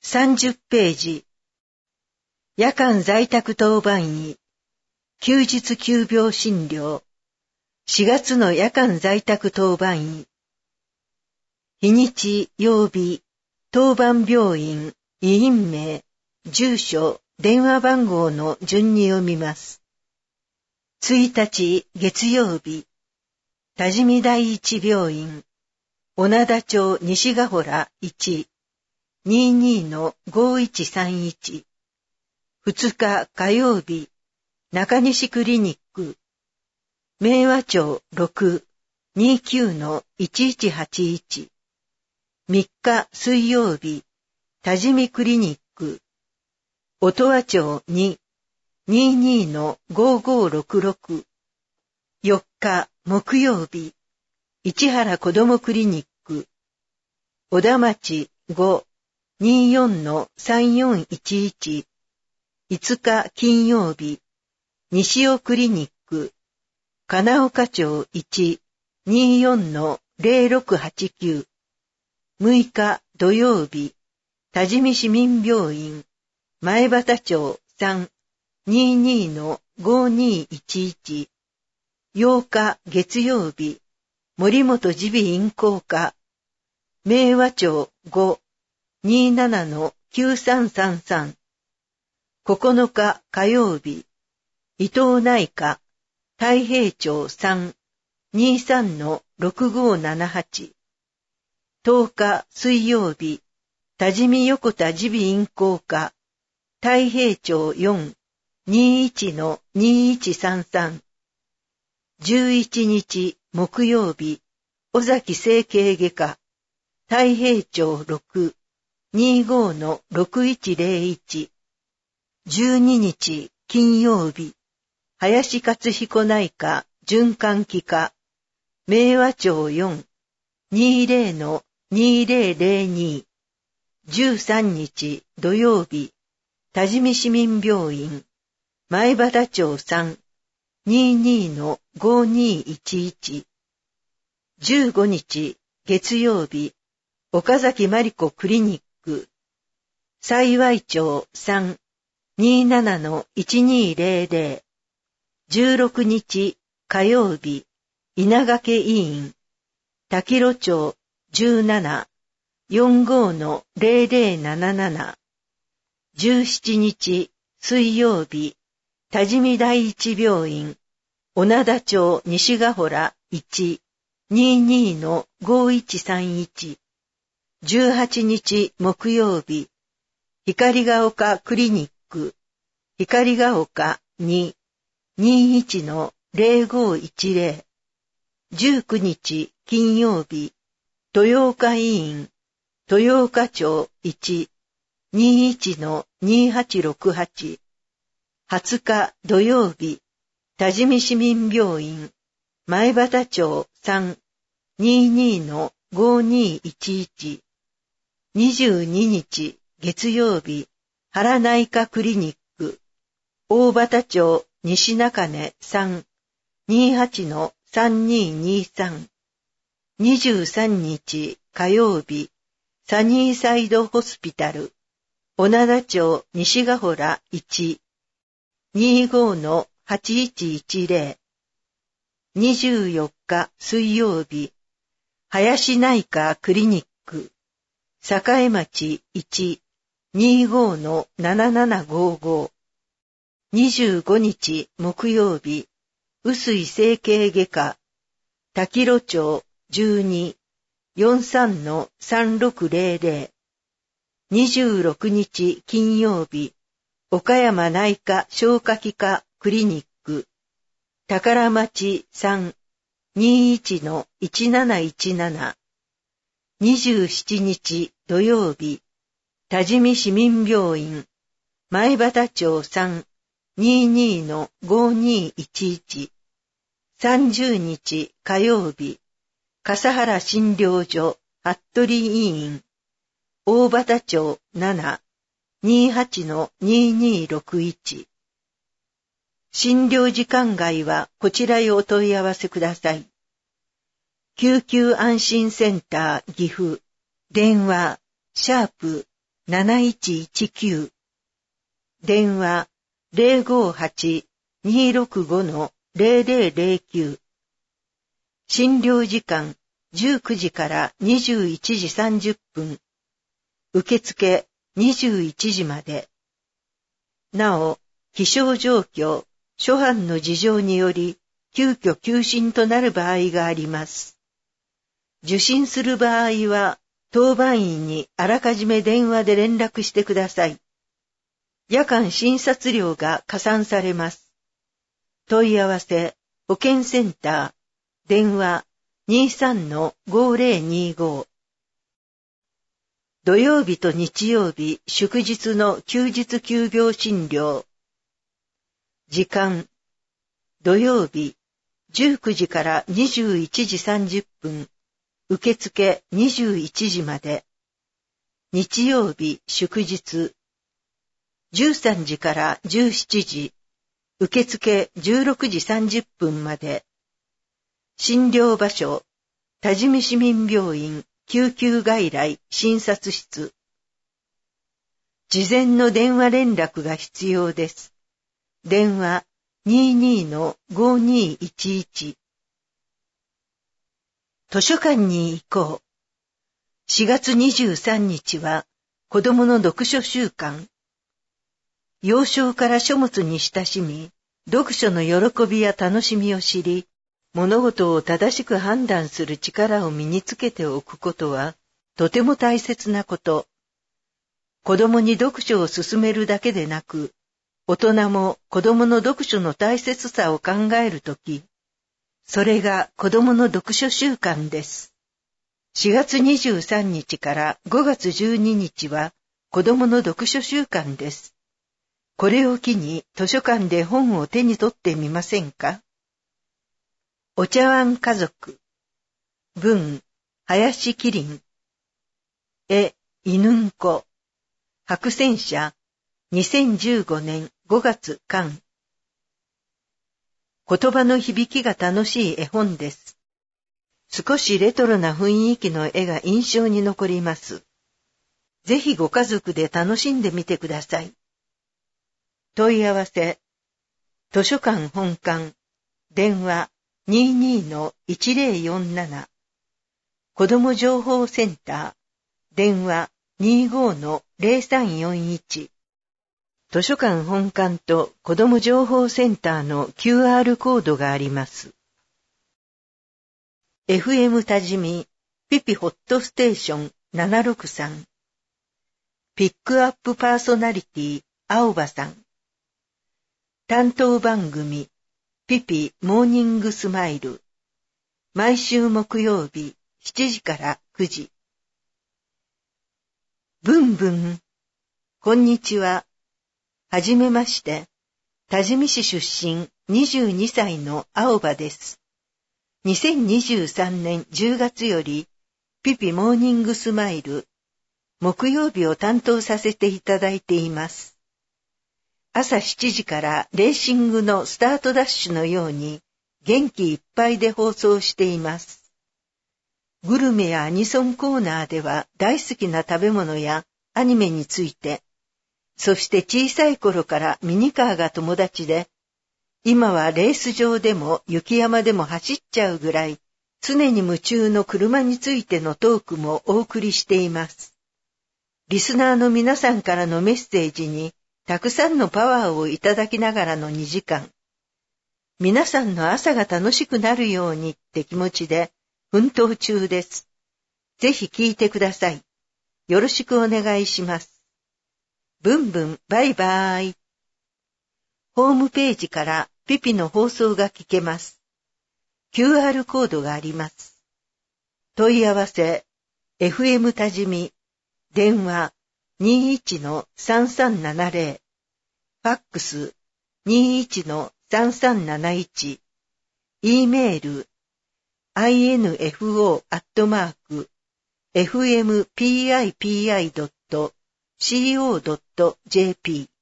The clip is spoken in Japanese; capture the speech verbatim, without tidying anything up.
さんじゅっページ。夜間在宅当番医、休日急病診療、しがつの夜間在宅当番医。日にち、曜日、当番病院、医院名、住所、電話番号の順に読みます。ついたち月曜日、多治見第一病院、小名田町西ヶ原いち、にじゅうにのごいちさんいち。ふつか火曜日、中西クリニック、明和町ろく、にじゅうきゅうのいちいちはちいち。みっか水曜日、多治見クリニック、音羽町に、にじゅうにのごごろくろく。よっか木曜日、市原子どもクリニック、小田町ご、にじゅうよんのさんよんいちいち。いつか金曜日、西尾クリニック、金岡町いち、にじゅうよんのぜろろくはちきゅう。むいか土曜日、多治見市民病院、前畑町さん、にじゅうにのごにいちいち。ようか月曜日、森本耳鼻咽喉科、明和町ご、にじゅうななのきゅうさんさんさん。ここのか火曜日、伊藤内科、太平町さん、にじゅうさんのろくごななはち。とおか水曜日、多治見横田耳鼻咽喉科、太平町よん、にじゅういちのにじゅういちさんさん。じゅういちにち木曜日、尾崎整形外科、太平町ろく、にじゅうごのろくいちぜろいち。じゅうににち金曜日、林勝彦内科循環器科、明和町よん、にじゅうのにぜろぜろに。じゅうさんにち土曜日、多治見市民病院、前畑町さん、にじゅうにのごにいちいち。じゅうごにち月曜日、岡崎真理子クリニック、幸町さん、にじゅうななのいちにぜろぜろ。じゅうろくにち火曜日、稲掛医院、滝路町じゅうなな、よんじゅうごのぜろぜろなななな。じゅうしちにち水曜日、多治見第一病院、小名田町西ヶ原いち、にじゅうにのごいちさんいち。じゅうはちにち木曜日、光が丘クリニック、光が丘に、にじゅういちのぜろごいちぜろ。じゅうくにち金曜日、豊岡医院、豊岡町いち、にじゅういちのにはちろくはち。はつか土曜日、多治見市民病院、前畑町さん、にじゅうにのごにいちいち。にじゅうににち月曜日、原内科クリニック、大畑町西中根さん、にじゅうはちのさんににさん。にじゅうさんにち火曜日、サニーサイドホスピタル、小名田町西ヶ原いち、にじゅうごのはちいちいちぜろ。にじゅうよっか水曜日、林内科クリニック、栄町いち、にじゅうごのななななごご。にじゅうごにち木曜日、臼井整形外科、滝路町じゅうに、よんじゅうさんのさんろくぜろぜろ。にじゅうろくにち金曜日、岡山内科消化器科クリニック、宝町さん、にじゅういちのいちなないちなな。にじゅうしちにち土曜日、多治見市民病院、前畑町さん、にじゅうにのごにいちいち。さんじゅうにち火曜日、笠原診療所服部医院、大畑町なな、にじゅうはちのににろくいち。診療時間外はこちらへお問い合わせください。救急安心センター岐阜、電話、シャープなないちいちきゅう、電話 ゼロごはち にーろくご ゼロゼロゼロきゅう、診療時間じゅうくじからにじゅういちじさんじゅっぷん、受付にじゅういちじまで。なお、気象状況、諸般の事情により、急遽休診となる場合があります。受診する場合は、当番員にあらかじめ電話で連絡してください。夜間診察料が加算されます。問い合わせ、保健センター、電話 にーさんのごーぜろにーご。土曜日と日曜日、祝日の休日急病診療。時間、土曜日、じゅうくじからにじゅういちじさんじゅっぷん、受付にじゅういちじまで。日曜日、祝日、じゅうさんじからじゅうしちじ、受付じゅうろくじさんじゅっぷんまで。診療場所、多治見市民病院救急外来診察室。事前の電話連絡が必要です。電話 にーにーのごーにーいちいち。図書館に行こう。しがつにじゅうさんにちは子供の読書週間。幼少から書物に親しみ、読書の喜びや楽しみを知り、物事を正しく判断する力を身につけておくことは、とても大切なこと。子供に読書を進めるだけでなく、大人も子供の読書の大切さを考えるとき、それが子供の読書週間です。しがつにじゅうさんにちからごがつじゅうににちは子供の読書週間です。これを機に図書館で本を手に取ってみませんか？お茶碗家族。文、林麒麟。絵、犬んこ。白泉社。にせんじゅうごねんごがつ刊。言葉の響きが楽しい絵本です。少しレトロな雰囲気の絵が印象に残ります。ぜひご家族で楽しんでみてください。問い合わせ。図書館本館。電話 にーにーのいちぜろよんなな。子ども情報センター。電話 にーごのぜろさんよんいち。図書館本館と子ども情報センターの キューアール コードがあります。エフエム 多治見ピピホットステーションななろくさん。ピックアップパーソナリティ青葉さん。担当番組ピピモーニングスマイル。毎週木曜日しちじからくじ。ブンブン。こんにちは。はじめまして。多治見市出身にじゅうにさいの青葉です。にせんにじゅうさんねんじゅうがつよりピピモーニングスマイル木曜日を担当させていただいています。朝しちじからレーシングのスタートダッシュのように元気いっぱいで放送しています。グルメやアニソンコーナーでは大好きな食べ物やアニメについて、そして小さい頃からミニカーが友達で、今はレース場でも雪山でも走っちゃうぐらい常に夢中の車についてのトークもお送りしています。リスナーの皆さんからのメッセージにたくさんのパワーをいただきながらのにじかん。皆さんの朝が楽しくなるようにって気持ちで奮闘中です。ぜひ聞いてください。よろしくお願いします。ブンブンバイバイ。ホームページからピピの放送が聞けます。キューアール コードがあります。問い合わせ エフエム 多治見電話 にーいちのさんさんななぜろ ファックス にーいちのさんさんなないち E メール アイエヌエフオー アットマーク エフエムピーアイピーアイ ドット シーオー ドット ジェーピー